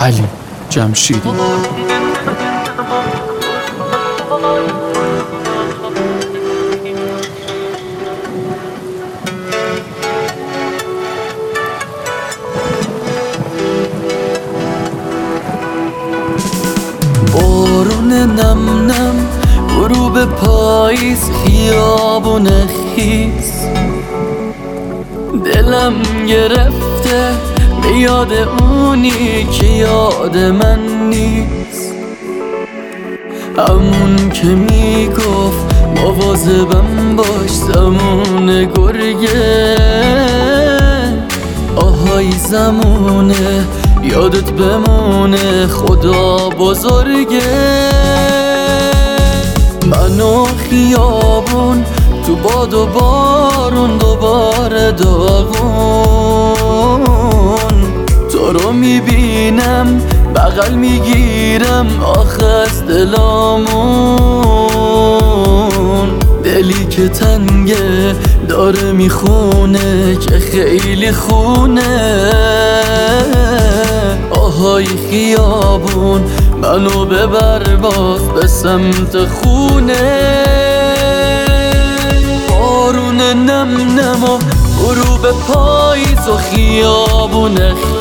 علی جمشیدی. بارون نم نم غروب پاییز، خیابون خیس، دلم گرفته به یاد اونی که یاد من نیست. همون که میگفت مواظبم باش زمون گرگه، آهای زمونه یادت بمونه خدا بزرگه. من و خیابون تو باد و بارون دوباره داغون، تو رو میبینم بغل میگیرم آخه از دلامون. دلی که تنگه داره میخونه که خیلی خونه. آهای خیابون منو ببر باز به سمت خونه. بارون نم نم و غروب پاییز و خیابون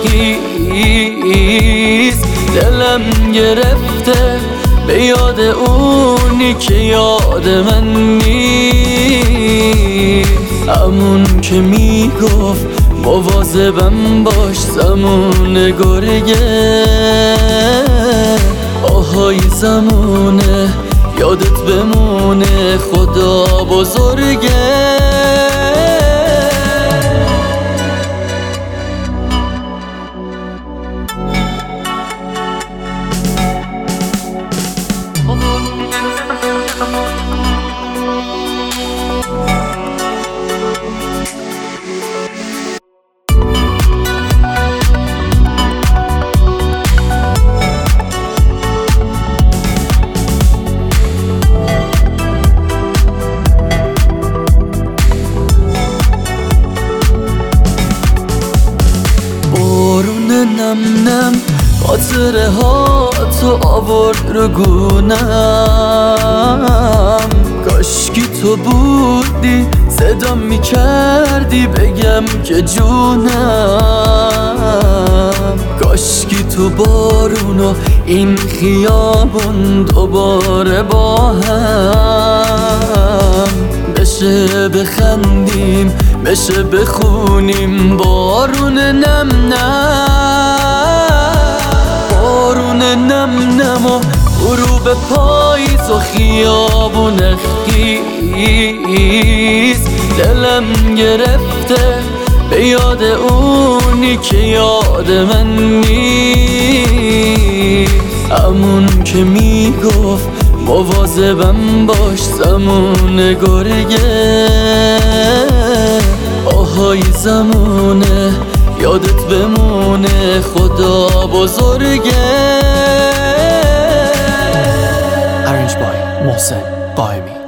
خیس، دلم گرفته به یاد اونی که یاد من نیست. همون که میگفت مواظبم باش زمون گرگه، آهای زمونه یادت بمونه خدا بزرگه. نم نم خاطره ها تو آورد رو گونم. کاشکی تو بودی صدام میکردی بگم که جونم. کاشکی تو بارون و این خیابون دوباره با هم بشه، بخندیم بشه بخونیم. بارون نم نم، بارون نم نم و غروب پاییز و خیابون خیس، دلم گرفته به یاد اونی که یاد من نیست. همون که میگفت مواظبم باش زمون گرگه، آهای زمونه یادت بمونه خدا بزرگه. Arranged by محسن قائمی.